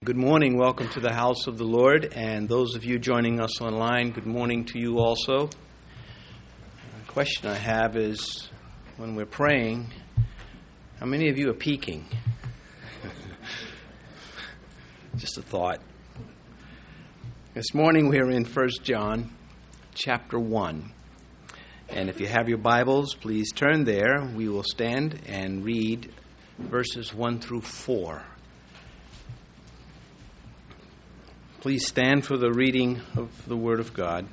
Good morning. Welcome to the house of the Lord. And those of you joining us online, good morning to you also. The question I have is, when we're praying, how many of you are peeking? Just a thought. This morning we're in 1 John chapter 1. And if you have your Bibles, please turn there. We will stand and read verses 1 through 4. Please stand for the reading of the Word of God.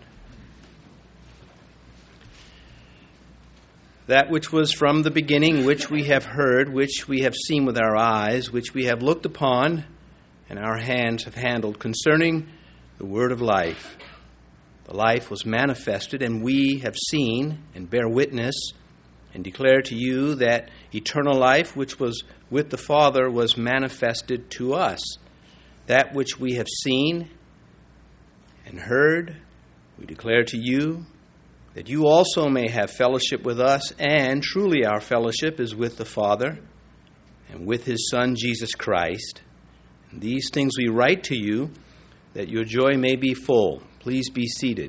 That which was from the beginning, which we have heard, which we have seen with our eyes, which we have looked upon, and our hands have handled, concerning the Word of life. The life was manifested, and we have seen and bear witness, and declare to you that eternal life, which was with the Father, was manifested to us. That which we have seen and heard, we declare to you, that you also may have fellowship with us, and truly our fellowship is with the Father and with His Son, Jesus Christ. And these things we write to you, that your joy may be full. Please be seated.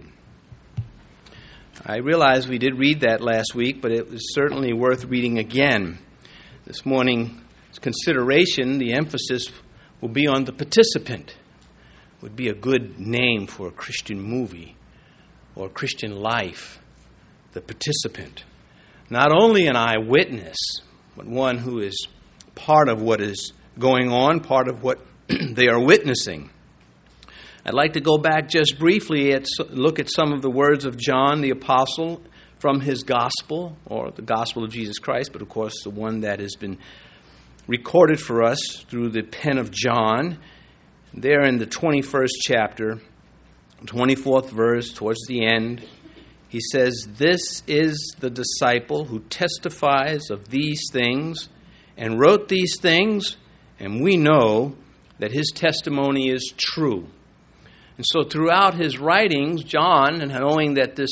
I realize we did read that last week, but it was certainly worth reading again. This morning's consideration, the emphasis will be on the participant. Would be a good name for a Christian movie or Christian life. The participant. Not only an eyewitness, but one who is part of what is going on, part of what they are witnessing. I'd like to go back just briefly and look at some of the words of John the Apostle from his gospel, or the gospel of Jesus Christ, but of course the one that has been recorded for us through the pen of John. There in the 21st chapter, 24th verse, towards the end, he says, "This is the disciple who testifies of these things and wrote these things, and we know that his testimony is true." And so throughout his writings, John, and knowing that this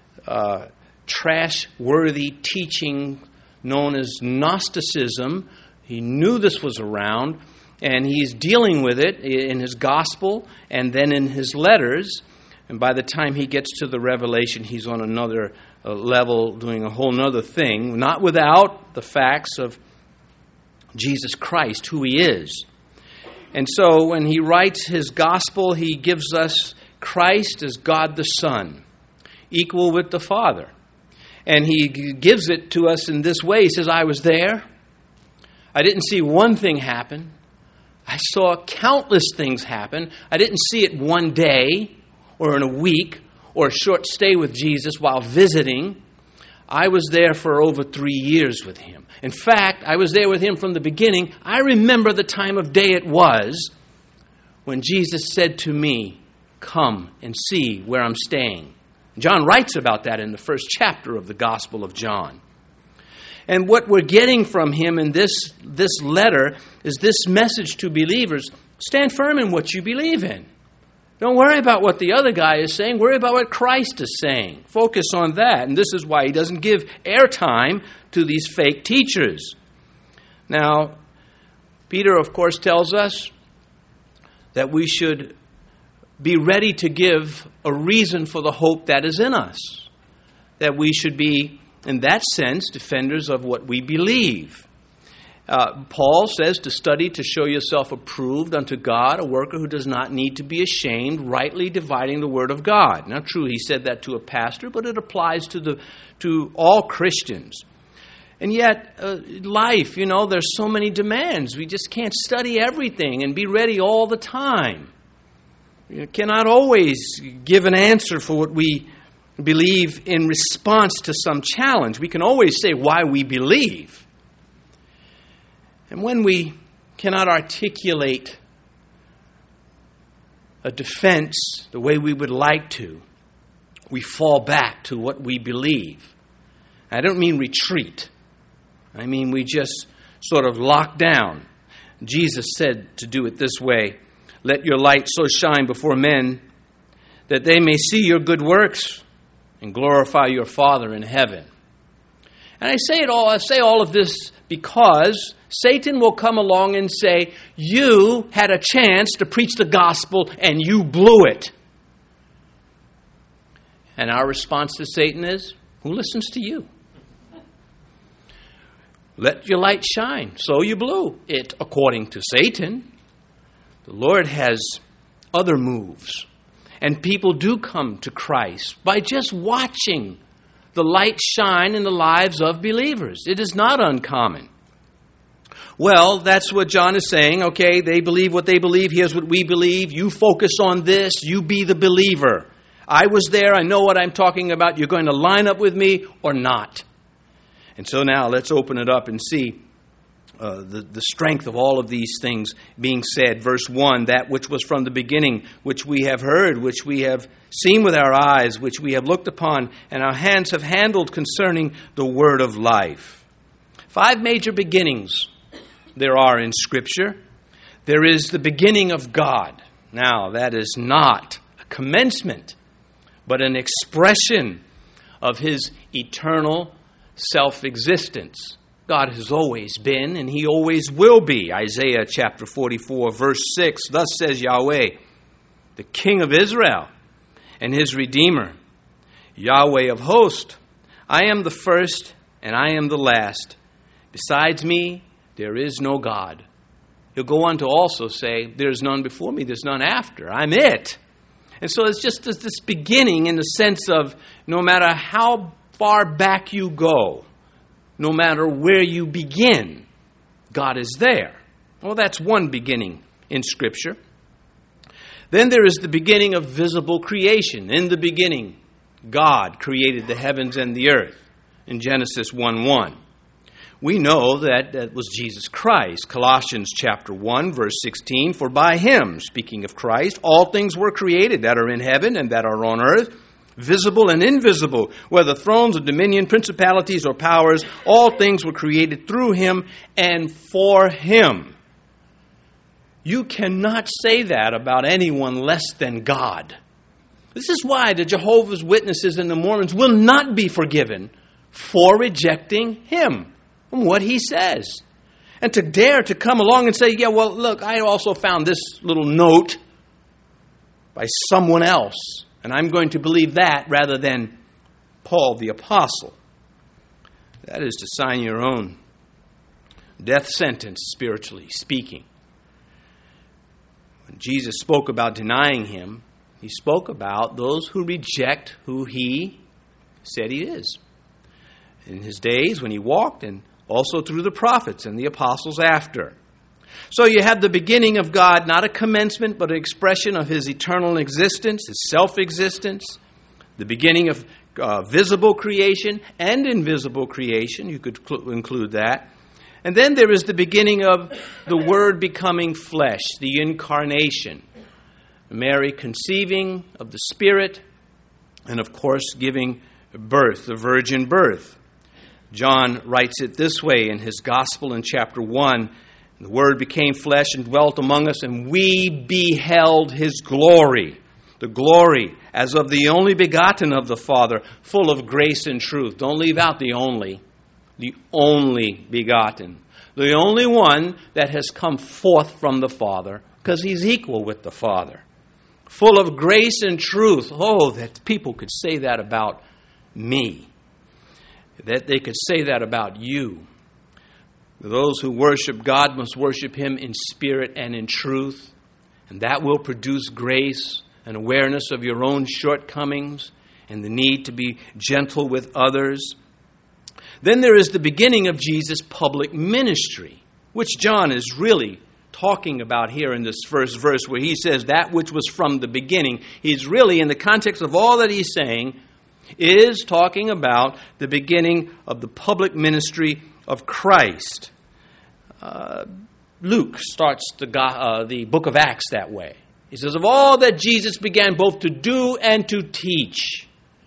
trash-worthy teaching known as Gnosticism, he knew this was around, and he's dealing with it in his gospel and then in his letters. And by the time he gets to the Revelation, he's on another level, doing a whole other thing, not without the facts of Jesus Christ, who he is. And so when he writes his gospel, he gives us Christ as God the Son, equal with the Father. And he gives it to us in this way. He says, I was there. I didn't see one thing happen. I saw countless things happen. I didn't see it one day or in a week or a short stay with Jesus while visiting. I was there for over 3 years with him. In fact, I was there with him from the beginning. I remember the time of day it was when Jesus said to me, "Come and see where I'm staying." John writes about that in the first chapter of the Gospel of John. And what we're getting from him in this letter is this message to believers: stand firm in what you believe in. Don't worry about what the other guy is saying. Worry about what Christ is saying. Focus on that. And this is why he doesn't give airtime to these fake teachers. Now, Peter, of course, tells us that we should be ready to give a reason for the hope that is in us. That we should be, in that sense, defenders of what we believe. Paul says to study to show yourself approved unto God, a worker who does not need to be ashamed, rightly dividing the word of God. Now, true, he said that to a pastor, but it applies to all Christians. And yet, life, there's so many demands. We just can't study everything and be ready all the time. You cannot always give an answer for what we believe in response to some challenge. We can always say why we believe. And when we cannot articulate a defense the way we would like to, we fall back to what we believe. I don't mean retreat. I mean we just sort of lock down. Jesus said to do it this way: "Let your light so shine before men that they may see your good works and glorify your Father in heaven." And I say all of this because Satan will come along and say, you had a chance to preach the gospel and you blew it. And our response to Satan is, who listens to you? Let your light shine. So you blew it, according to Satan. The Lord has other moves. And people do come to Christ by just watching the light shine in the lives of believers. It is not uncommon. Well, that's what John is saying. Okay, they believe what they believe. Here's what we believe. You focus on this. You be the believer. I was there. I know what I'm talking about. You're going to line up with me or not. And so now let's open it up and see the strength of all of these things being said. Verse 1, that which was from the beginning, which we have heard, which we have seen with our eyes, which we have looked upon, and our hands have handled concerning the word of life. 5 major beginnings there are in Scripture. There is the beginning of God. Now, that is not a commencement, but an expression of His eternal self-existence. God has always been, and He always will be. Isaiah chapter 44, verse 6, thus says Yahweh, the King of Israel and His Redeemer, Yahweh of hosts, I am the first and I am the last. Besides me, there is no God. He'll go on to also say, there's none before me, there's none after. I'm it. And so it's just this beginning in the sense of no matter how far back you go, no matter where you begin, God is there. Well, that's one beginning in Scripture. Then there is the beginning of visible creation. In the beginning, God created the heavens and the earth in Genesis 1:1. We know that that was Jesus Christ. Colossians chapter 1, verse 16, for by Him, speaking of Christ, all things were created that are in heaven and that are on earth, visible and invisible, whether thrones or dominion, principalities or powers, all things were created through Him and for Him. You cannot say that about anyone less than God. This is why the Jehovah's Witnesses and the Mormons will not be forgiven for rejecting Him and what He says. And to dare to come along and say, yeah, well, look, I also found this little note by someone else, and I'm going to believe that rather than Paul the Apostle. That is to sign your own death sentence, spiritually speaking. When Jesus spoke about denying Him, He spoke about those who reject who He said He is. In His days when He walked, and also through the prophets and the apostles after. So you have the beginning of God, not a commencement, but an expression of His eternal existence, His self-existence. The beginning of visible creation and invisible creation, you could include that. And then there is the beginning of the Word becoming flesh, the incarnation. Mary conceiving of the Spirit, and of course giving birth, the virgin birth. John writes it this way in his Gospel in chapter 1. The Word became flesh and dwelt among us, and we beheld His glory. The glory as of the only begotten of the Father, full of grace and truth. Don't leave out the only begotten. The only one that has come forth from the Father, because He's equal with the Father. Full of grace and truth. Oh, that people could say that about me. That they could say that about you. Those who worship God must worship Him in spirit and in truth. And that will produce grace and awareness of your own shortcomings and the need to be gentle with others. Then there is the beginning of Jesus' public ministry, which John is really talking about here in this first verse where he says that which was from the beginning. He's really, in the context of all that he's saying, is talking about the beginning of the public ministry of Christ. Luke starts the book of Acts that way. He says, of all that Jesus began both to do and to teach.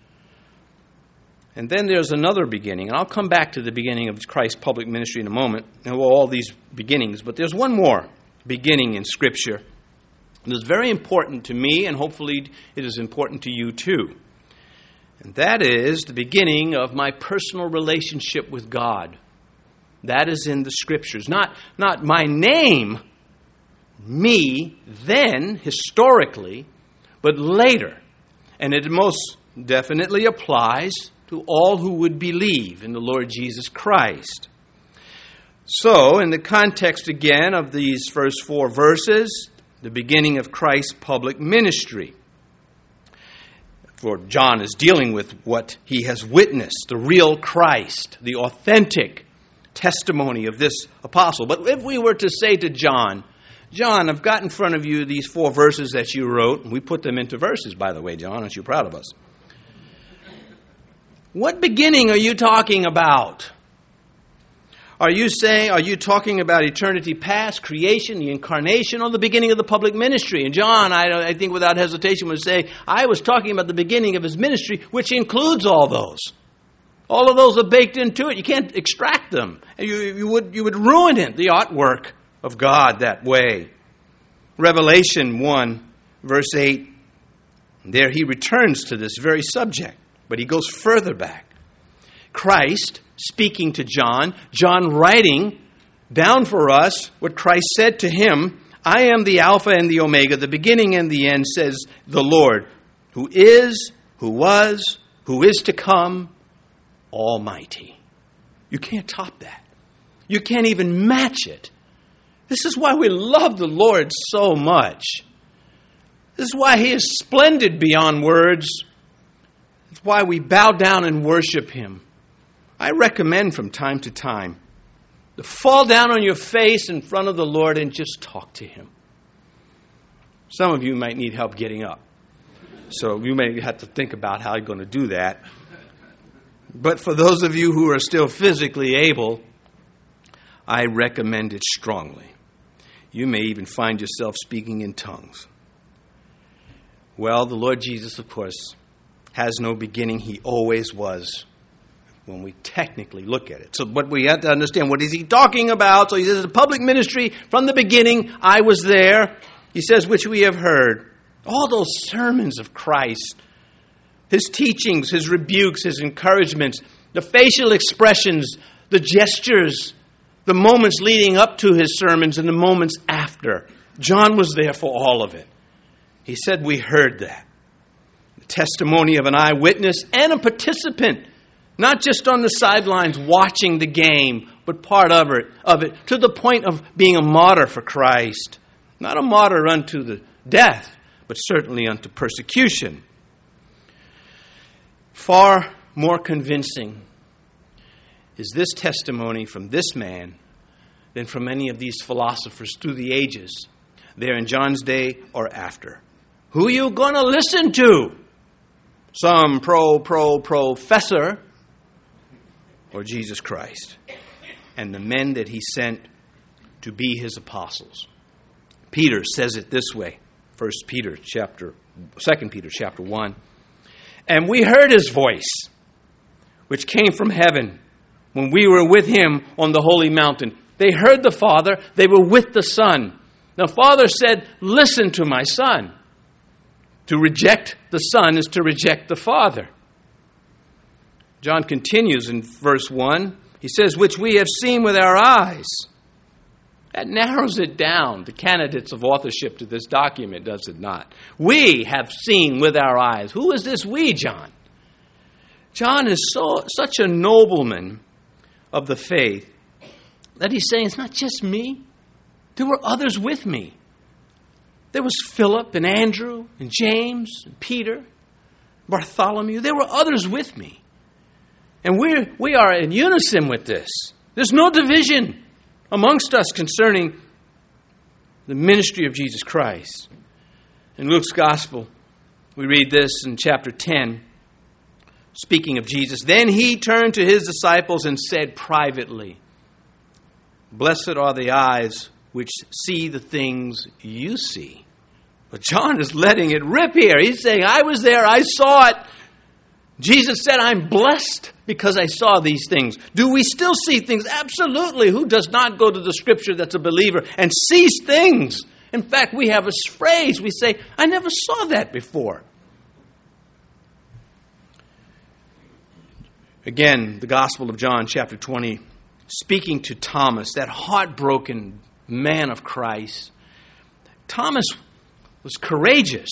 And then there's another beginning, and I'll come back to the beginning of Christ's public ministry in a moment, and all these beginnings, but there's one more beginning in Scripture that is very important to me, and hopefully it is important to you too. And that is the beginning of my personal relationship with God. That is in the Scriptures. Not my name, me, then, historically, but later. And it most definitely applies to all who would believe in the Lord Jesus Christ. So, in the context again of these first 4 verses, the beginning of Christ's public ministry. For John is dealing with what he has witnessed, the real Christ, the authentic testimony of this apostle. But if we were to say to John, I've got in front of you these 4 verses that you wrote, and we put them into verses, by the way, John, aren't you proud of us? What beginning are you talking about? Are you talking about eternity past, creation, the incarnation, or the beginning of the public ministry? And John, I think without hesitation, would say, I was talking about the beginning of his ministry, which includes all those. All of those are baked into it. You can't extract them. You would ruin it, the artwork of God that way. Revelation 1, verse 8, there he returns to this very subject, but he goes further back. Christ speaking to John writing down for us what Christ said to him, I am the Alpha and the Omega, the beginning and the end, says the Lord, who is, who was, who is to come, Almighty. You can't top that. You can't even match it. This is why we love the Lord so much. This is why He is splendid beyond words. It's why we bow down and worship Him. I recommend from time to time to fall down on your face in front of the Lord and just talk to Him. Some of you might need help getting up. So you may have to think about how you're going to do that. But for those of you who are still physically able, I recommend it strongly. You may even find yourself speaking in tongues. Well, the Lord Jesus, of course, has no beginning. He always was when we technically look at it. So what we have to understand, what is He talking about? So He says, the public ministry from the beginning, I was there. He says, which we have heard. All those sermons of Christ, His teachings, His rebukes, His encouragements, the facial expressions, the gestures, the moments leading up to His sermons and the moments after. John was there for all of it. He said we heard that. The testimony of an eyewitness and a participant, not just on the sidelines watching the game, but part of it, to the point of being a martyr for Christ. Not a martyr unto the death, but certainly unto persecution. Far more convincing is this testimony from this man than from any of these philosophers through the ages, there in John's day or after. Who are you going to listen to? Some professor or Jesus Christ and the men that He sent to be His apostles. Peter says it this way, 2 Peter chapter 1. And we heard His voice, which came from heaven when we were with Him on the holy mountain. They heard the Father. They were with the Son. The Father said, listen to my Son. To reject the Son is to reject the Father. John continues in verse 1. He says, which we have seen with our eyes. That narrows it down, the candidates of authorship to this document, does it not? We have seen with our eyes. Who is this we, John? John is such a nobleman of the faith that he's saying, it's not just me. There were others with me. There was Philip and Andrew and James and Peter, Bartholomew. There were others with me. And we are in unison with this. There's no division amongst us concerning the ministry of Jesus Christ. In Luke's Gospel, we read this in chapter 10, speaking of Jesus. Then He turned to His disciples and said privately, blessed are the eyes which see the things you see. But John is letting it rip here. He's saying, I was there, I saw it. Jesus said, I'm blessed because I saw these things. Do we still see things? Absolutely. Who does not go to the Scripture that's a believer and sees things? In fact, we have a phrase. We say, I never saw that before. Again, the Gospel of John, chapter 20, speaking to Thomas, that heartbroken man of Christ. Thomas was courageous.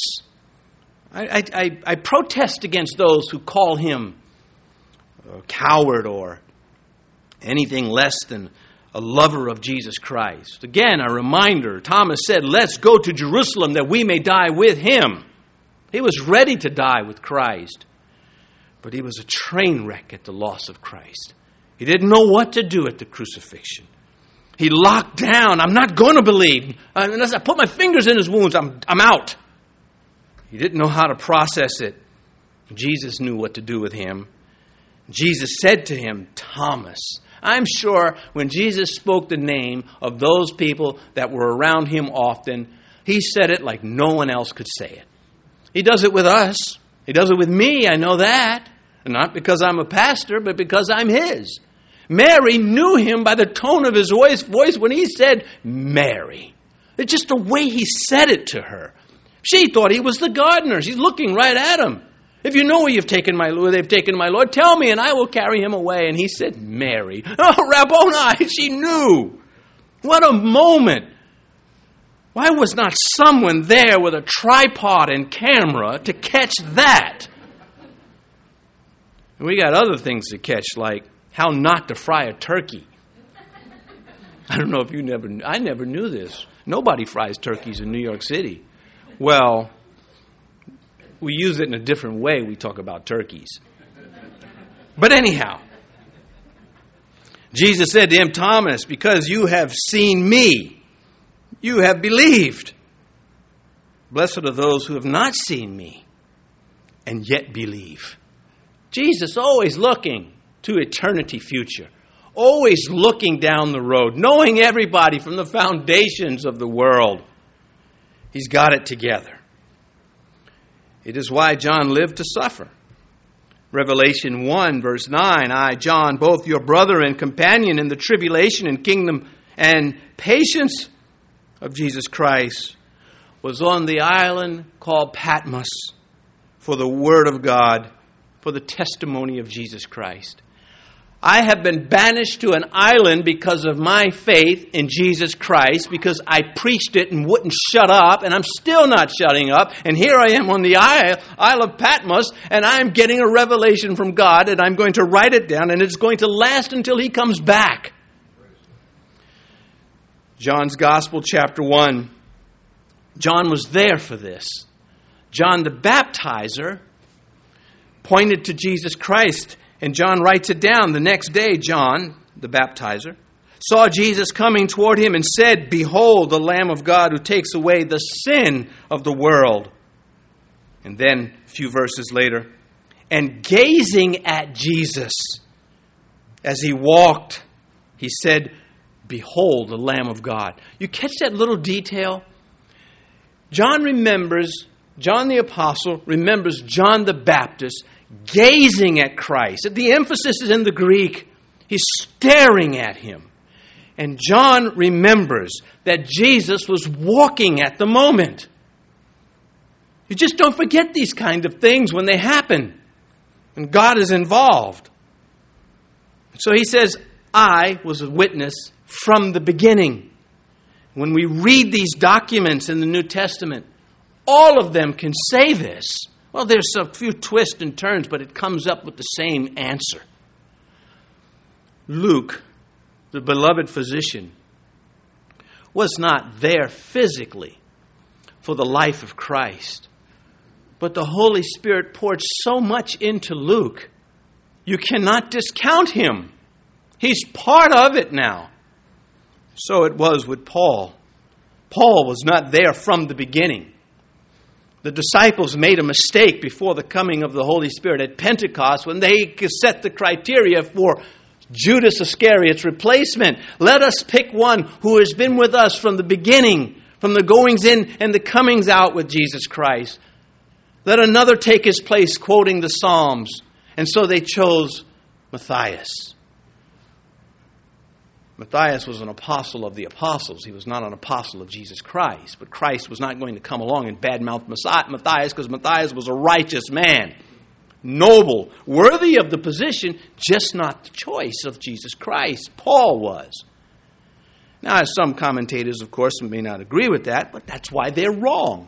I protest against those who call him a coward or anything less than a lover of Jesus Christ. Again, a reminder, Thomas said, let's go to Jerusalem that we may die with him. He was ready to die with Christ, but he was a train wreck at the loss of Christ. He didn't know what to do at the crucifixion. He locked down. I'm not going to believe. Unless I put my fingers in his wounds, I'm out. He didn't know how to process it. Jesus knew what to do with him. Jesus said to him, Thomas. I'm sure when Jesus spoke the name of those people that were around him often, he said it like no one else could say it. He does it with us. He does it with me, I know that. And not because I'm a pastor, but because I'm his. Mary knew him by the tone of his voice when he said, Mary. It's just the way he said it to her. She thought he was the gardener. She's looking right at him. If you know where they've taken my Lord, tell me and I will carry him away. And he said, Mary. Oh, Rabboni, she knew. What a moment. Why was not someone there with a tripod and camera to catch that? And we got other things to catch, like how not to fry a turkey. I don't know if I never knew this. Nobody fries turkeys in New York City. Well, we use it in a different way. We talk about turkeys. But anyhow, Jesus said to him, Thomas, because you have seen me, you have believed. Blessed are those who have not seen me and yet believe. Jesus always looking to eternity future, always looking down the road, knowing everybody from the foundations of the world. He's got it together. It is why John lived to suffer. Revelation 1, verse 9, I, John, both your brother and companion in the tribulation and kingdom and patience of Jesus Christ, was on the island called Patmos for the word of God, for the testimony of Jesus Christ. I have been banished to an island because of my faith in Jesus Christ, because I preached it and wouldn't shut up, and I'm still not shutting up. And here I am on the Isle of Patmos, and I'm getting a revelation from God, and I'm going to write it down, and it's going to last until he comes back. John's Gospel, chapter 1. John was there for this. John the Baptizer pointed to Jesus Christ. And John writes it down. The next day, John, the baptizer, saw Jesus coming toward him and said, Behold, the Lamb of God who takes away the sin of the world. And then, a few verses later, and gazing at Jesus as he walked, he said, Behold, the Lamb of God. You catch that little detail? John the Apostle remembers John the Baptist gazing at Christ. The emphasis is in the Greek. He's staring at him. And John remembers that Jesus was walking at the moment. You just don't forget these kind of things when they happen. And God is involved. So he says, I was a witness from the beginning. When we read these documents in the New Testament, all of them can say this. Well, there's a few twists and turns, but it comes up with the same answer. Luke, the beloved physician, was not there physically for the life of Christ. But the Holy Spirit poured so much into Luke, you cannot discount him. He's part of it now. So it was with Paul. Paul was not there from the beginning. The disciples made a mistake before the coming of the Holy Spirit at Pentecost when they set the criteria for Judas Iscariot's replacement. Let us pick one who has been with us from the beginning, from the goings in and the comings out with Jesus Christ. Let another take his place, quoting the Psalms. And so they chose Matthias. Matthias was an apostle of the apostles. He was not an apostle of Jesus Christ. But Christ was not going to come along and badmouth Matthias because Matthias was a righteous man. noble, worthy of the position, just not the choice of Jesus Christ. Paul was. Now, some commentators, of course, may not agree with that, but that's why they're wrong.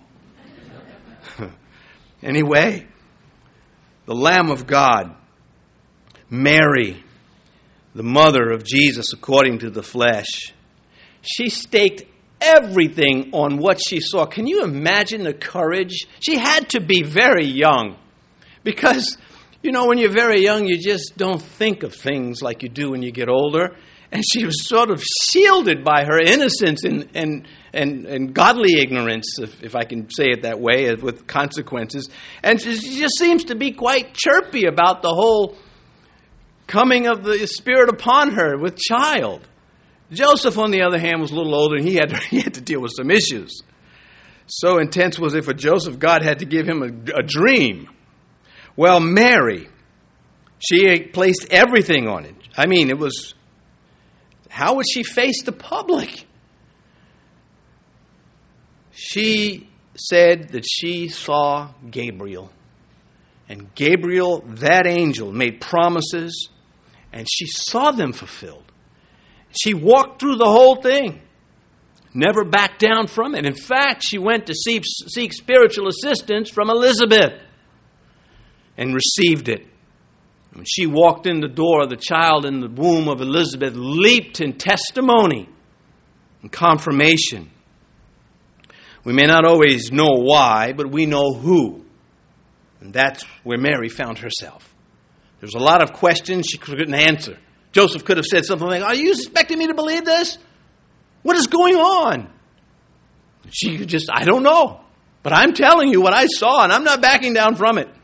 Anyway, the Lamb of God, Mary, the mother of Jesus according to the flesh, she staked everything on what she saw. Can you imagine the courage? She had to be very young because, when you're very young, you just don't think of things like you do when you get older. And she was sort of shielded by her innocence and godly ignorance, if I can say it that way, with consequences. And she just seems to be quite chirpy about the whole coming of the Spirit upon her with child. Joseph, on the other hand, was a little older, and he had to deal with some issues. So intense was it for Joseph, God had to give him a dream. Well, Mary, she placed everything on it. I mean, it was... How would she face the public? She said that she saw Gabriel. And Gabriel, that angel, made promises, and she saw them fulfilled. She walked through the whole thing, never backed down from it. In fact, she went to seek spiritual assistance from Elizabeth and received it. When she walked in the door, the child in the womb of Elizabeth leaped in testimony and confirmation. We may not always know why, but we know who. And that's where Mary found herself. There's a lot of questions she couldn't answer. Joseph could have said something like, "Are you expecting me to believe this? What is going on?" She could just, "I don't know. But I'm telling you what I saw, and I'm not backing down from it."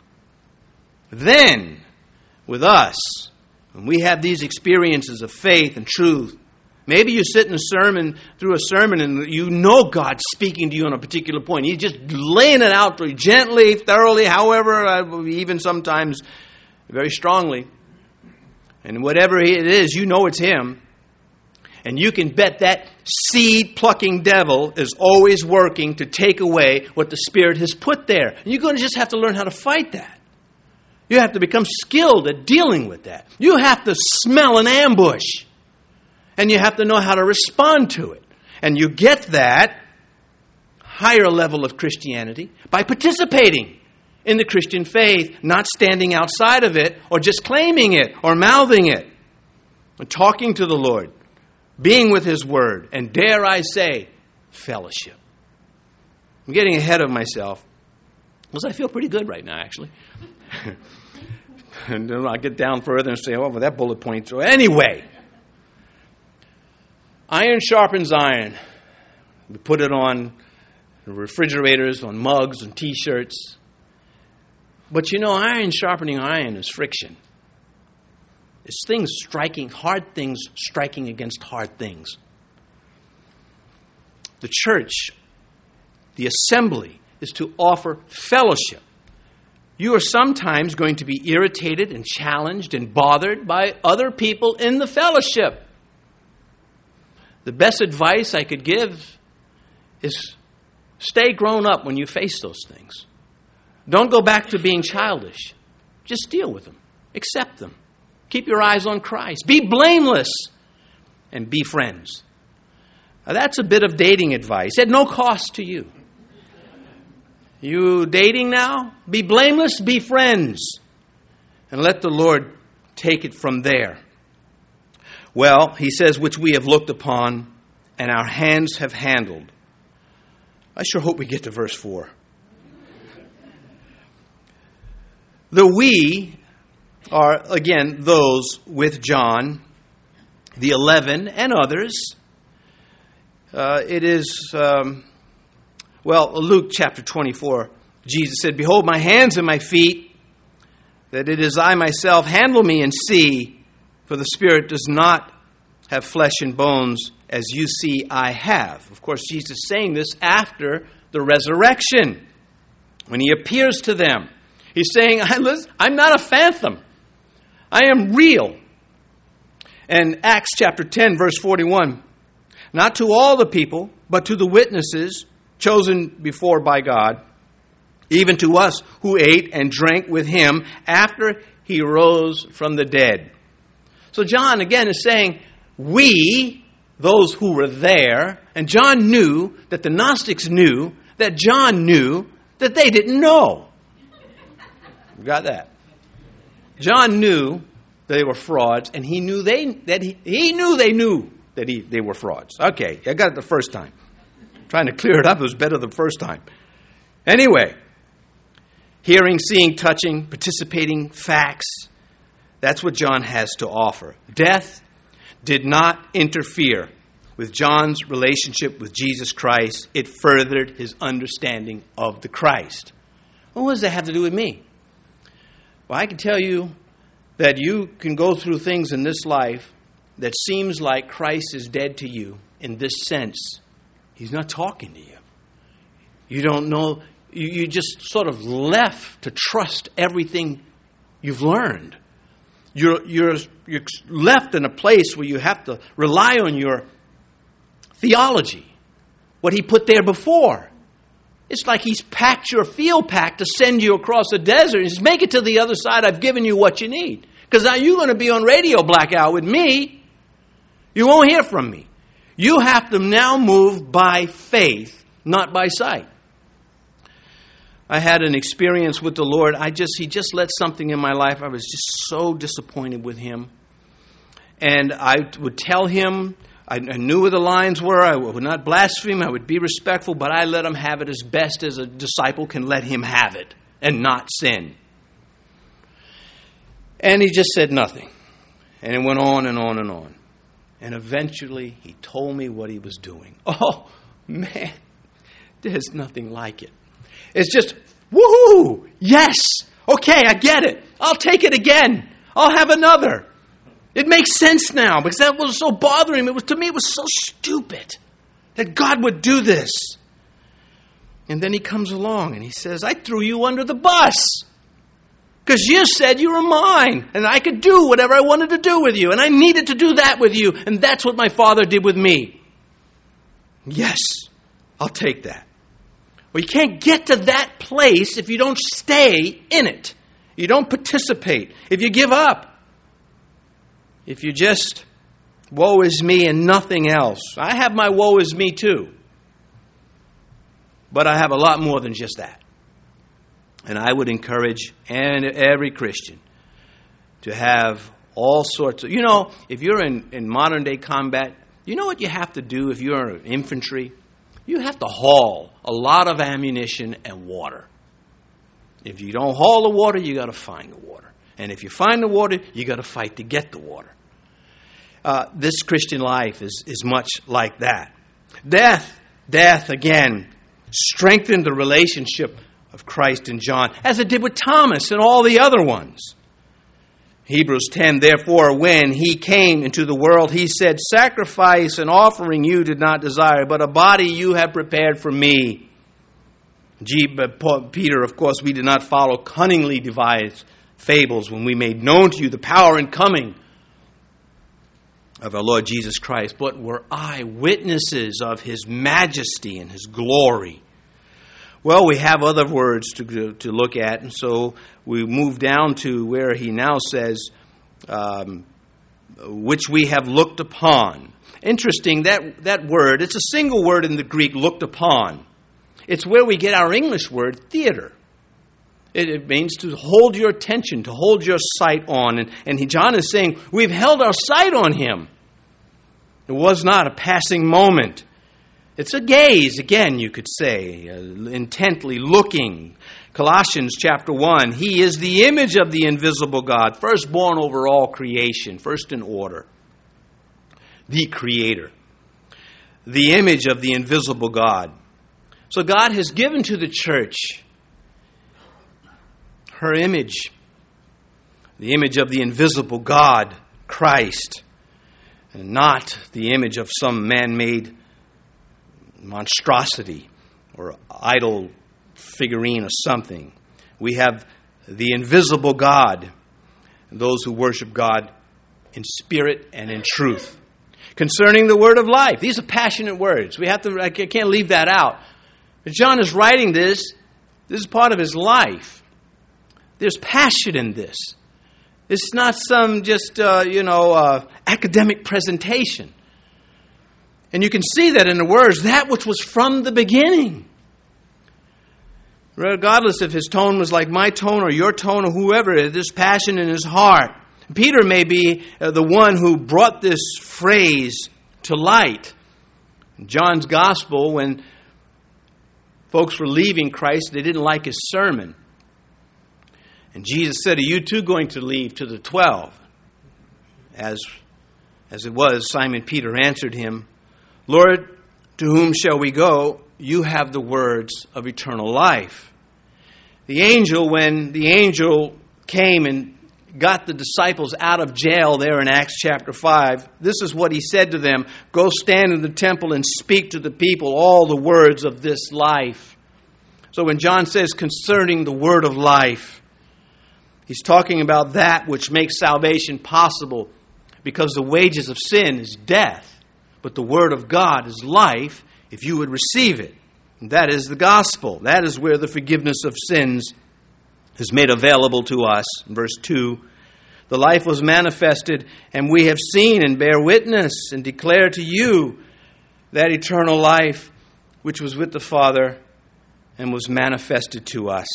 Then, with us, when we have these experiences of faith and truth, maybe you sit in through a sermon and you know God's speaking to you on a particular point. He's just laying it out for you gently, thoroughly, however, even sometimes very strongly. And whatever it is, you know it's Him. And you can bet that seed-plucking devil is always working to take away what the Spirit has put there. And you're going to just have to learn how to fight that. You have to become skilled at dealing with that. You have to smell an ambush. And you have to know how to respond to it. And you get that higher level of Christianity by participating in the Christian faith, not standing outside of it or just claiming it or mouthing it. And talking to the Lord, being with His Word, and dare I say, fellowship. I'm getting ahead of myself because I feel pretty good right now, actually. And then I'll get down further and say, "Oh, well, that bullet point." So anyway, iron sharpens iron. We put it on refrigerators, on mugs, and T-shirts. But iron sharpening iron is friction. It's hard things striking against hard things. The church, the assembly, is to offer fellowship. You are sometimes going to be irritated and challenged and bothered by other people in the fellowship. The best advice I could give is stay grown up when you face those things. Don't go back to being childish. Just deal with them. Accept them. Keep your eyes on Christ. Be blameless and be friends. Now, that's a bit of dating advice at no cost to you. You dating now? Be blameless, be friends. And let the Lord take it from there. Well, he says, which we have looked upon and our hands have handled. I sure hope we get to verse 4. The we are, again, those with John, the 11, and others. It is... Luke chapter 24, Jesus said, "Behold my hands and my feet, that it is I myself. Handle me and see, for the Spirit does not have flesh and bones, as you see I have." Of course, Jesus is saying this after the resurrection, when He appears to them. He's saying, I'm not a phantom. I am real. And Acts chapter 10, verse 41, "Not to all the people, but to the witnesses chosen before by God, even to us who ate and drank with him after he rose from the dead. So John, again, is saying, we, those who were there, and John knew that the Gnostics knew that John knew that they didn't know. You got that? John knew they were frauds, and he knew they knew that they were frauds. Okay, I got it the first time. Trying to clear it up, it was better the first time. Anyway, hearing, seeing, touching, participating, facts, that's what John has to offer. Death did not interfere with John's relationship with Jesus Christ. It furthered his understanding of the Christ. Well, what does that have to do with me? Well, I can tell you that you can go through things in this life that seems like Christ is dead to you in this sense. He's not talking to you. You don't know. You just sort of left to trust everything you've learned. You're left in a place where you have to rely on your theology, what he put there before. It's like he's packed your field pack to send you across the desert. He says, make it to the other side. I've given you what you need. Because now you're going to be on radio blackout with me. You won't hear from me. You have to now move by faith, not by sight. I had an experience with the Lord. He just let something in my life. I was just so disappointed with him. And I would tell him, I knew where the lines were. I would not blaspheme. I would be respectful, but I let him have it as best as a disciple can let him have it and not sin. And he just said nothing. And it went on and on and on. And eventually he told me what he was doing. Oh, man, there's nothing like it. It's just, woohoo, yes, okay, I get it. I'll take it again. I'll have another. It makes sense now because that was so bothering me. To me, it was so stupid that God would do this. And then he comes along and he says, I threw you under the bus because you said you were mine and I could do whatever I wanted to do with you and I needed to do that with you. And that's what my Father did with me. Yes, I'll take that. Well, you can't get to that place if you don't stay in it. You don't participate. If you give up. If you just, woe is me and nothing else. I have my woe is me too. But I have a lot more than just that. And I would encourage every Christian to have all sorts of, if you're in modern day combat, you know what you have to do if you're infantry? You have to haul a lot of ammunition and water. If you don't haul the water, you got to find the water. And if you find the water, you got to fight to get the water. This Christian life is much like that. Death again, strengthened the relationship of Christ and John, as it did with Thomas and all the other ones. Hebrews 10, therefore, when he came into the world, he said, sacrifice and offering you did not desire, but a body you have prepared for me. Peter, of course, we did not follow cunningly devised fables when we made known to you the power and coming of our Lord Jesus Christ, but were eyewitnesses of his majesty and his glory. Well, we have other words to look at, and so we move down to where he now says, which we have looked upon. Interesting, that word, it's a single word in the Greek, looked upon. It's where we get our English word, theater. It means to hold your attention, to hold your sight on. And John is saying, we've held our sight on him. It was not a passing moment. It's a gaze, again, you could say, intently looking. Colossians chapter 1, he is the image of the invisible God, firstborn over all creation, first in order. The Creator. The image of the invisible God. So God has given to the church her image. The image of the invisible God, Christ. And not the image of some man-made monstrosity or idol figurine or something. We have the invisible God, those who worship God in spirit and in truth. Concerning the word of life, these are passionate words. I can't leave that out. But John is writing this This is part of his life. There's passion in this. It's not some just, academic presentation. And you can see that in the words, that which was from the beginning. Regardless if his tone was like my tone or your tone or whoever, there's passion in his heart. Peter may be the one who brought this phrase to light. In John's Gospel, when folks were leaving Christ, they didn't like his sermon. And Jesus said, "Are you too going to leave?" to the 12. As it was, Simon Peter answered him, "Lord, to whom shall we go? You have the words of eternal life." When the angel came and got the disciples out of jail there in Acts chapter 5, this is what he said to them: "Go stand in the temple and speak to the people all the words of this life." So when John says concerning the word of life, he's talking about that which makes salvation possible, because the wages of sin is death, but the word of God is life if you would receive it. And that is the gospel. That is where the forgiveness of sins is made available to us. In verse 2, "The life was manifested, and we have seen and bear witness and declare to you that eternal life which was with the Father and was manifested to us."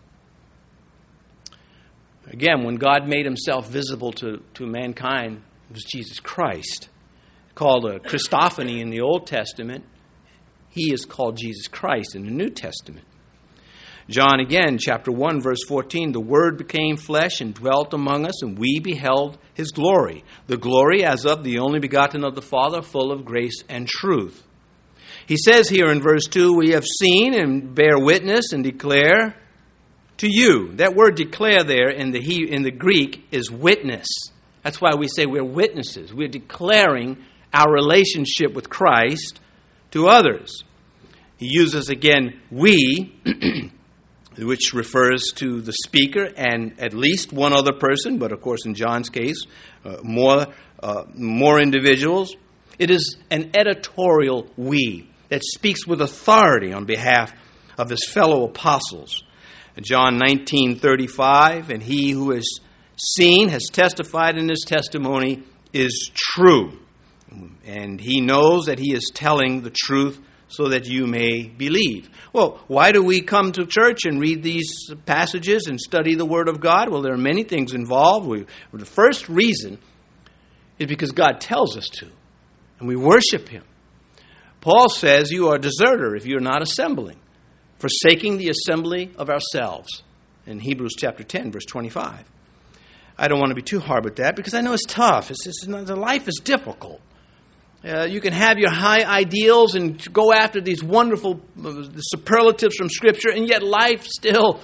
Again, when God made himself visible to mankind, it was Jesus Christ. Called a Christophany in the Old Testament, he is called Jesus Christ in the New Testament. John again, chapter 1, verse 14, "The Word became flesh and dwelt among us, and we beheld his glory. The glory as of the only begotten of the Father, full of grace and truth." He says here in verse 2, "We have seen and bear witness and declare to you." That word "declare" there in the Greek is witness. That's why we say we're witnesses. We're declaring our relationship with Christ to others. He uses again "we," which refers to the speaker and at least one other person, but of course in John's case, more individuals. It is an editorial "we" that speaks with authority on behalf of his fellow apostles. John 19:35, "And he who has seen has testified, and his testimony is true. And he knows that he is telling the truth so that you may believe." Well, why do we come to church and read these passages and study the Word of God? Well, there are many things involved. The first reason is because God tells us to, and we worship him. Paul says you are a deserter if you're not assembling, forsaking the assembly of ourselves, in Hebrews chapter 10, verse 25. I don't want to be too hard with that because I know it's tough. The life is difficult. You can have your high ideals and go after these wonderful superlatives from Scripture, and yet life still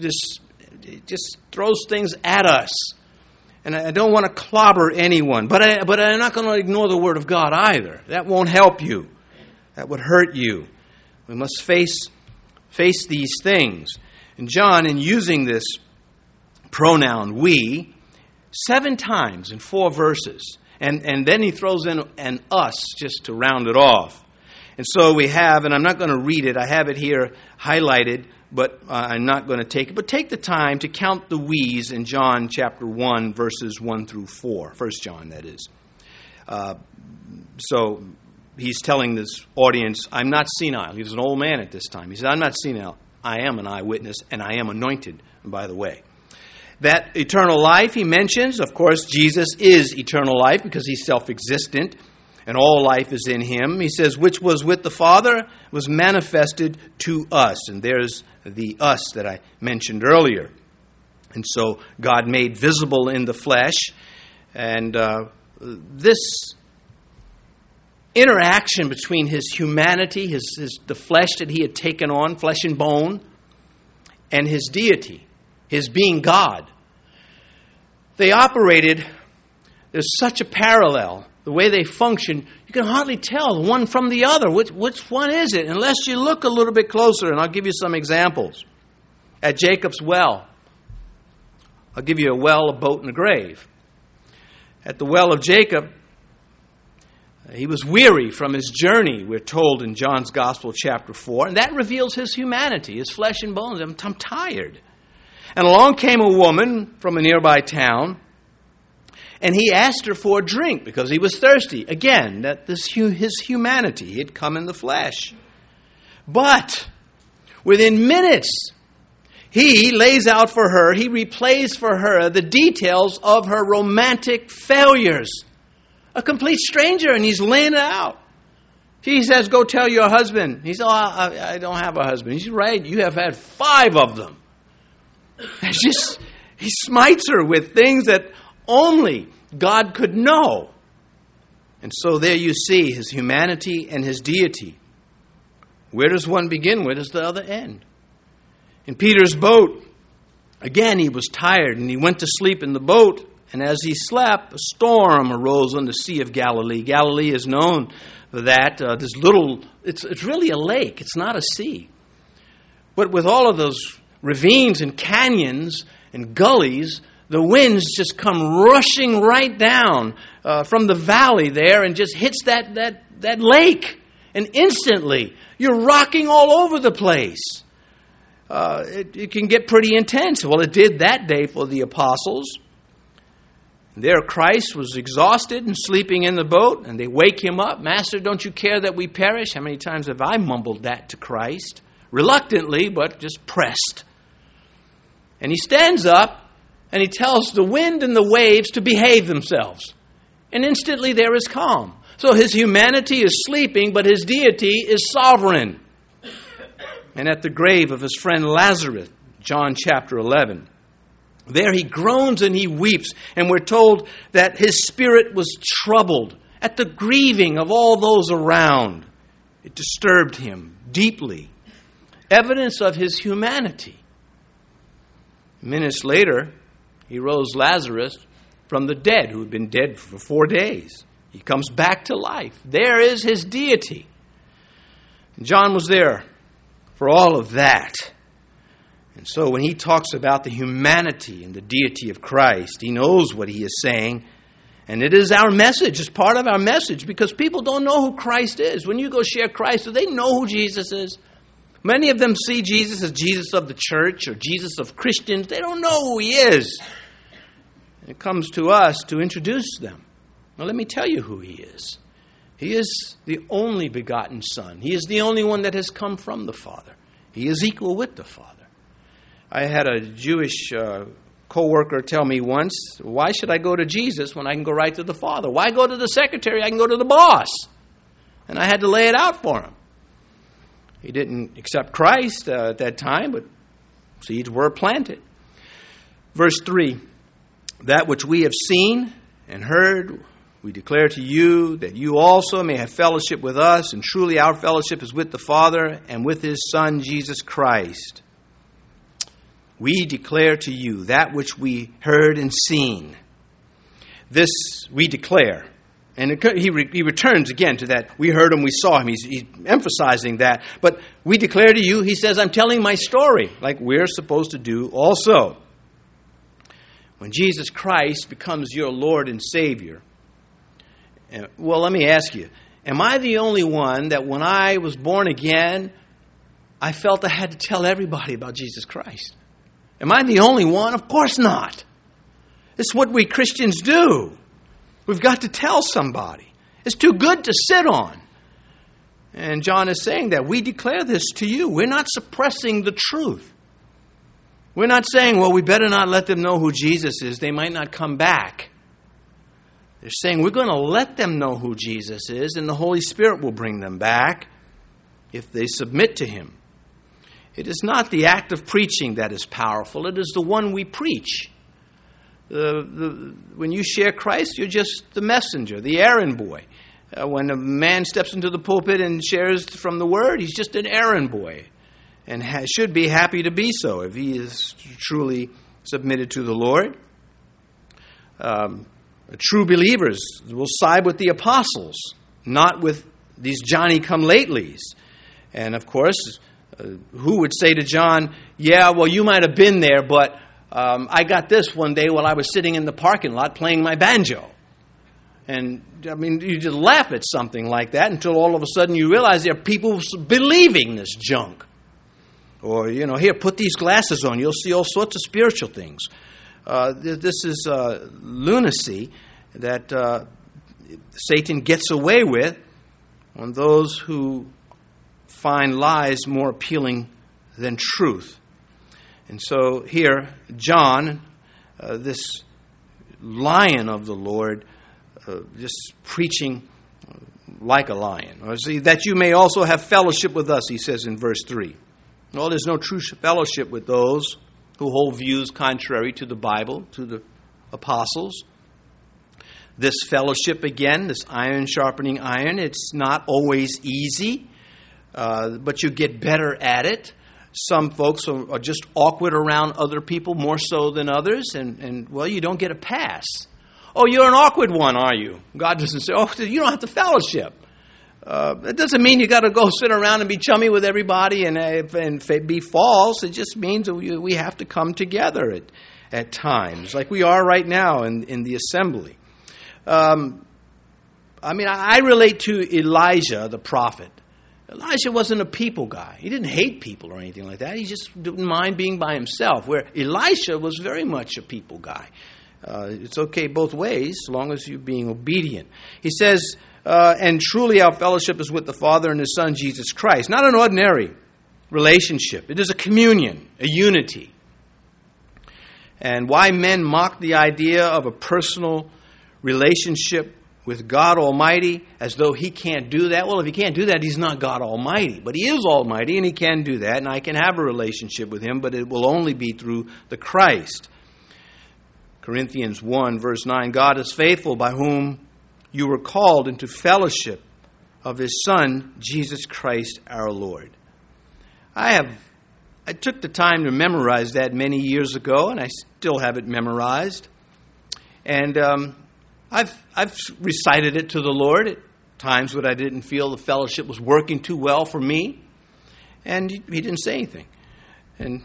just throws things at us. And I don't want to clobber anyone, but I'm not going to ignore the Word of God either. That won't help you. That would hurt you. We must face these things. And John, in using this pronoun "we," 7 times in 4 verses, and then he throws in an "us" just to round it off. And so we have, and I'm not going to read it, I have it here highlighted, but I'm not going to take it. But take the time to count the "we's" in John chapter 1, verses 1 through 4. 1 John, that is. So he's telling this audience, I'm not senile. He's an old man at this time. He said, I'm not senile. I am an eyewitness, and I am anointed, by the way. That eternal life he mentions, of course, Jesus is eternal life because he's self-existent, and all life is in him. He says, which was with the Father, was manifested to us. And there's the us that I mentioned earlier. And so God made visible in the flesh. And this interaction between his humanity, the flesh that he had taken on, flesh and bone, and his deity, his being God, they operated, there's such a parallel. The way they function, you can hardly tell one from the other. Which one is it? Unless you look a little bit closer, and I'll give you some examples. At Jacob's well, I'll give you a well, a boat, and a grave. At the well of Jacob, He was weary from his journey, we're told in John's Gospel, chapter 4. And that reveals his humanity, his flesh and bones. I'm tired. And along came a woman from a nearby town, and he asked her for a drink because he was thirsty. Again, his humanity. He had come in the flesh. But within minutes, he lays out for her, he replays for her the details of her romantic failures. A complete stranger, and he's laying it out. He says, go tell your husband. He says, I don't have a husband. He's right, you have had 5 of them. He smites her with things that only God could know. And so there you see his humanity and his deity. Where does one begin? Where does the other end? In Peter's boat, again he was tired and he went to sleep in the boat. And as he slept, a storm arose on the Sea of Galilee. Galilee is known for that. It's really a lake. It's not a sea. But with all of those ravines and canyons and gullies, the winds just come rushing right down from the valley there and just hits that lake. And instantly, you're rocking all over the place. It can get pretty intense. Well, it did that day for the apostles. There Christ was exhausted and sleeping in the boat, and they wake him up. Master, don't you care that we perish? How many times have I mumbled that to Christ? Reluctantly, but just pressed. And he stands up, and he tells the wind and the waves to behave themselves. And instantly there is calm. So his humanity is sleeping, but his deity is sovereign. And at the grave of his friend Lazarus, John chapter 11, there he groans and he weeps, and we're told that his spirit was troubled at the grieving of all those around. It disturbed him deeply. Evidence of his humanity. Minutes later, he rose Lazarus from the dead, who had been dead for 4 days. He comes back to life. There is his deity. John was there for all of that. And so when he talks about the humanity and the deity of Christ, he knows what he is saying. And it is our message. It's part of our message because people don't know who Christ is. When you go share Christ, do they know who Jesus is? Many of them see Jesus as Jesus of the church or Jesus of Christians. They don't know who he is. It comes to us to introduce them. Now let me tell you who he is. He is the only begotten Son. He is the only one that has come from the Father. He is equal with the Father. I had a Jewish co-worker tell me once, why should I go to Jesus when I can go right to the Father? Why go to the secretary? I can go to the boss. And I had to lay it out for him. He didn't accept Christ at that time, but seeds were planted. Verse 3, that which we have seen and heard, we declare to you, that you also may have fellowship with us, and truly our fellowship is with the Father and with his Son, Jesus Christ. We declare to you that which we heard and seen. This we declare. And he returns again to that. We heard him, we saw him. He's emphasizing that. But we declare to you, he says, I'm telling my story, like we're supposed to do also. When Jesus Christ becomes your Lord and Savior, well, let me ask you, am I the only one that when I was born again, I felt I had to tell everybody about Jesus Christ? Am I the only one? Of course not. It's what we Christians do. We've got to tell somebody. It's too good to sit on. And John is saying that we declare this to you. We're not suppressing the truth. We're not saying, well, we better not let them know who Jesus is. They might not come back. They're saying we're going to let them know who Jesus is, and the Holy Spirit will bring them back if they submit to him. It is not the act of preaching that is powerful. It is the one we preach. When you share Christ, you're just the messenger, the errand boy. When a man steps into the pulpit and shares from the Word, he's just an errand boy and should be happy to be so if he is truly submitted to the Lord. True believers will side with the apostles, not with these Johnny-come-latelys. And of course, who would say to John, yeah, well, you might have been there, but I got this one day while I was sitting in the parking lot playing my banjo. And, I mean, you just laugh at something like that until all of a sudden you realize there are people believing this junk. Or, here, put these glasses on. You'll see all sorts of spiritual things. This is lunacy that Satan gets away with on those who find lies more appealing than truth. And so here, John, this lion of the Lord, just preaching like a lion. Or see, that you may also have fellowship with us, he says in verse 3. Well, there's no true fellowship with those who hold views contrary to the Bible, to the apostles. This fellowship, again, this iron sharpening iron, it's not always easy, but you get better at it. Some folks are just awkward around other people more so than others, and well, you don't get a pass. Oh, you're an awkward one, are you? God doesn't say, oh, you don't have to fellowship. It doesn't mean you got to go sit around and be chummy with everybody and be false. It just means that we have to come together at times, like we are right now in the assembly. I relate to Elijah, the prophet. Elijah wasn't a people guy. He didn't hate people or anything like that. He just didn't mind being by himself, where Elisha was very much a people guy. It's okay both ways, as long as you're being obedient. He says, and truly our fellowship is with the Father and His Son, Jesus Christ. Not an ordinary relationship. It is a communion, a unity. And why men mock the idea of a personal relationship with God Almighty as though He can't do that. Well, if He can't do that, He's not God Almighty. But He is Almighty and He can do that. And I can have a relationship with Him, but it will only be through the Christ. Corinthians 1 verse 9, God is faithful, by whom you were called into fellowship of His Son, Jesus Christ our Lord. I took the time to memorize that many years ago, and I still have it memorized. And I've recited it to the Lord at times when I didn't feel the fellowship was working too well for me, and He didn't say anything. And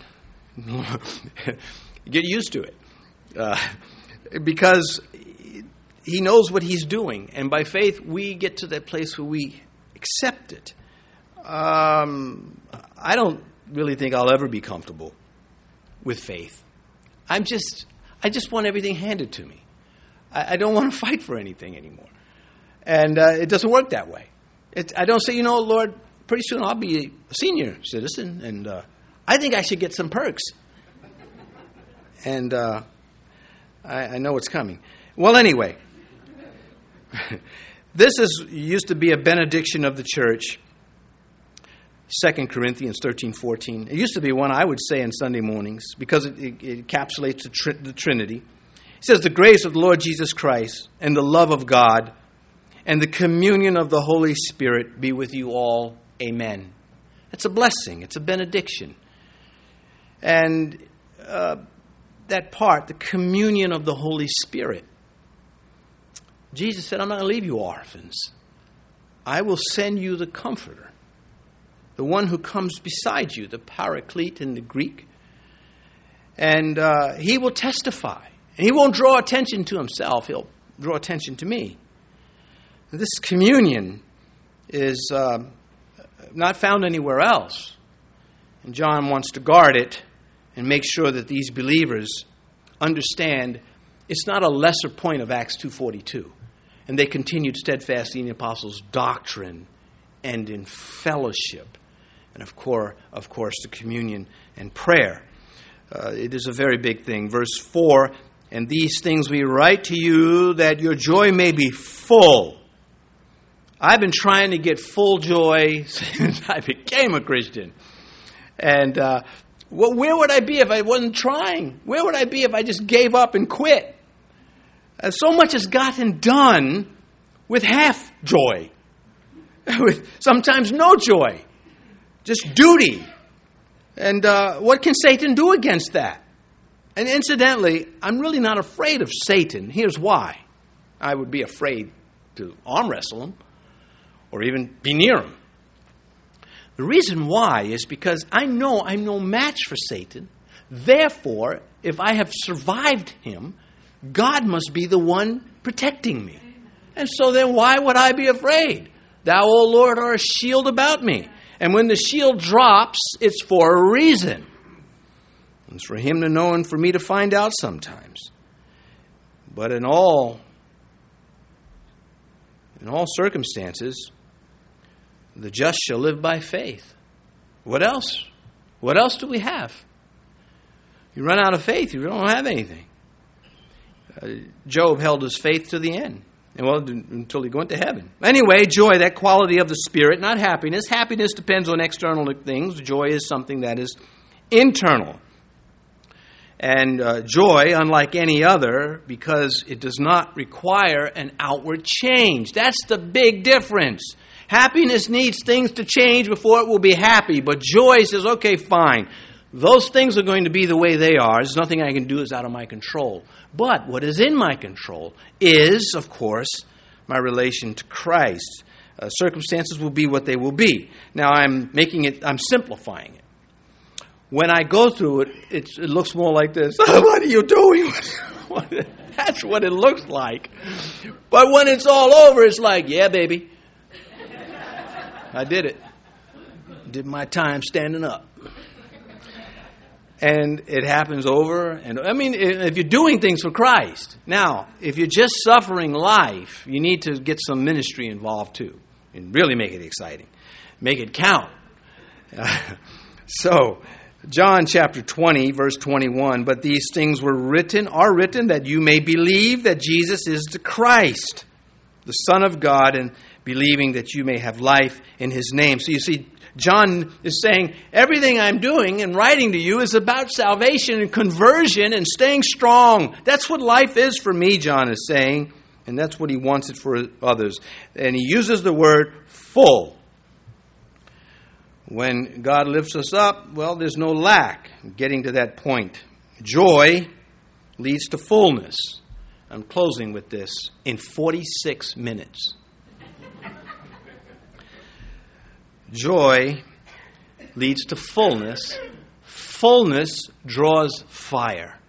get used to it, because He knows what He's doing, and by faith we get to that place where we accept it. I don't really think I'll ever be comfortable with faith. I just want everything handed to me. I don't want to fight for anything anymore. And it doesn't work that way. I don't say, Lord, pretty soon I'll be a senior citizen, and I think I should get some perks. And I know it's coming. Well, anyway, this used to be a benediction of the church, 2 Corinthians 13:14. It used to be one I would say on Sunday mornings because it encapsulates the Trinity. It says, the grace of the Lord Jesus Christ and the love of God and the communion of the Holy Spirit be with you all. Amen. It's a blessing. It's a benediction. And that part, the communion of the Holy Spirit. Jesus said, I'm not going to leave you orphans. I will send you the Comforter, the one who comes beside you, the Paraclete in the Greek. And He will testify. And He won't draw attention to Himself. He'll draw attention to me. This communion is not found anywhere else. And John wants to guard it and make sure that these believers understand it's not a lesser point of Acts 2:42. And they continued steadfastly in the apostles' doctrine and in fellowship. And of course, the communion and prayer. It is a very big thing. Verse 4, and these things we write to you that your joy may be full. I've been trying to get full joy since I became a Christian. And where would I be if I wasn't trying? Where would I be if I just gave up and quit? So much has gotten done with half joy, with sometimes no joy, just duty. And what can Satan do against that? And incidentally, I'm really not afraid of Satan. Here's why. I would be afraid to arm wrestle him or even be near him. The reason why is because I know I'm no match for Satan. Therefore, if I have survived him, God must be the one protecting me. And so then why would I be afraid? Thou, O Lord, art a shield about me. And when the shield drops, it's for a reason. It's for him to know and for me to find out sometimes. But in all circumstances, the just shall live by faith. What else? What else do we have? You run out of faith, you don't have anything. Job held his faith to the end. And well, until he went to heaven. Anyway, joy, that quality of the Spirit, not happiness. Happiness depends on external things. Joy is something that is internal. And joy, unlike any other, because it does not require an outward change. That's the big difference. Happiness needs things to change before it will be happy. But joy says, okay, fine. Those things are going to be the way they are. There's nothing I can do is out of my control. But what is in my control is, of course, my relation to Christ. Circumstances will be what they will be. Now, I'm simplifying it. When I go through it, it looks more like this. What are you doing? That's what it looks like. But when it's all over, it's like, yeah, baby. I did it. Did my time standing up. And it happens over. And I mean, if you're doing things for Christ. Now, if you're just suffering life, you need to get some ministry involved too. And really make it exciting. Make it count. So, John chapter 20, verse 21. But these things are written that you may believe that Jesus is the Christ, the Son of God, and believing that you may have life in his name. So you see, John is saying, everything I'm doing and writing to you is about salvation and conversion and staying strong. That's what life is for me, John is saying. And that's what he wants it for others. And he uses the word full. When God lifts us up, well, there's no lack. Getting to that point. Joy leads to fullness. I'm closing with this in 46 minutes. Joy leads to fullness. Fullness draws fire.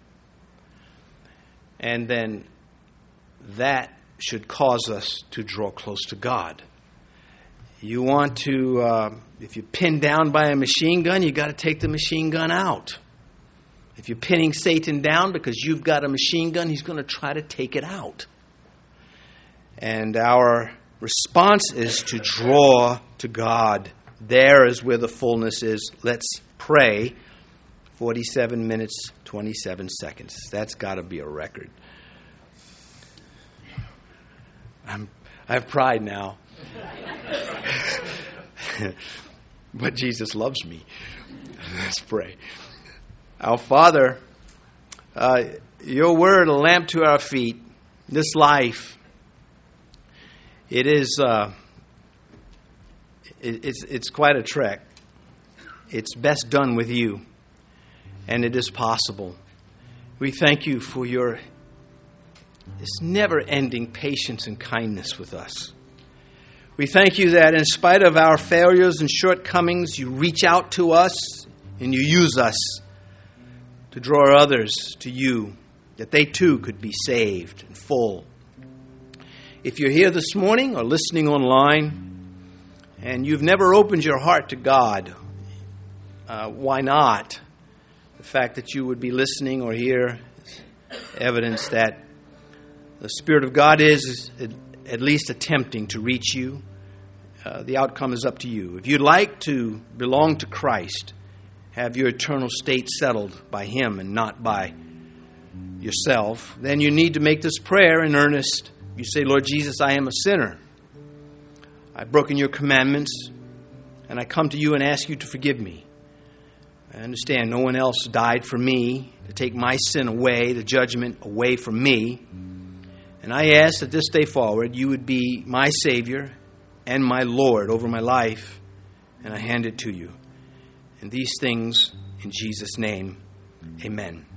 And then that should cause us to draw close to God. You want to, if you're pinned down by a machine gun, you got to take the machine gun out. If you're pinning Satan down because you've got a machine gun, he's going to try to take it out. And our response is to draw to God. There is where the fullness is. Let's pray. 47 minutes, 27 seconds. That's got to be a record. I have pride now. But Jesus loves me. Let's pray. Our Father, your word, a lamp to our feet. This life, it is, it's quite a trek. It's best done with you, and it is possible. We thank you for your this never-ending patience and kindness with us. We thank you that in spite of our failures and shortcomings, you reach out to us and you use us to draw others to you, that they too could be saved and full. If you're here this morning or listening online and you've never opened your heart to God, why not? The fact that you would be listening or here is evidence that the Spirit of God is at least attempting to reach you. The outcome is up to you. If you'd like to belong to Christ, have your eternal state settled by Him and not by yourself, then you need to make this prayer in earnest. You say, Lord Jesus, I am a sinner. I've broken your commandments, and I come to you and ask you to forgive me. I understand no one else died for me to take my sin away, the judgment away from me. And I ask that this day forward you would be my Savior and my Lord over my life, and I hand it to you. And these things in Jesus' name, amen.